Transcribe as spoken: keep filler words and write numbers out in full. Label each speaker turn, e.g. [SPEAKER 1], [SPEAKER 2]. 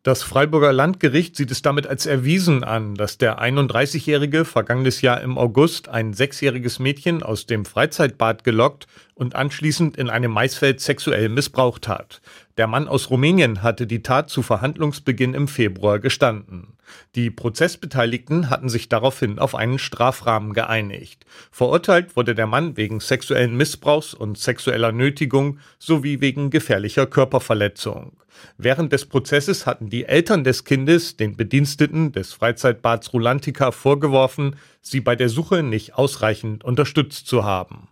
[SPEAKER 1] Das Freiburger Landgericht sieht es damit als erwiesen an, dass der einunddreißigjährige vergangenes Jahr im August ein sechsjähriges Mädchen aus dem Freizeitbad gelockt und anschließend in einem Maisfeld sexuell missbraucht hat. Der Mann aus Rumänien hatte die Tat zu Verhandlungsbeginn im Februar gestanden. Die Prozessbeteiligten hatten sich daraufhin auf einen Strafrahmen geeinigt. Verurteilt wurde der Mann wegen sexuellen Missbrauchs und sexueller Nötigung sowie wegen gefährlicher Körperverletzung. Während des Prozesses hatten die Eltern des Kindes den Bediensteten des Freizeitbads Rulantica vorgeworfen, sie bei der Suche nicht ausreichend unterstützt zu haben.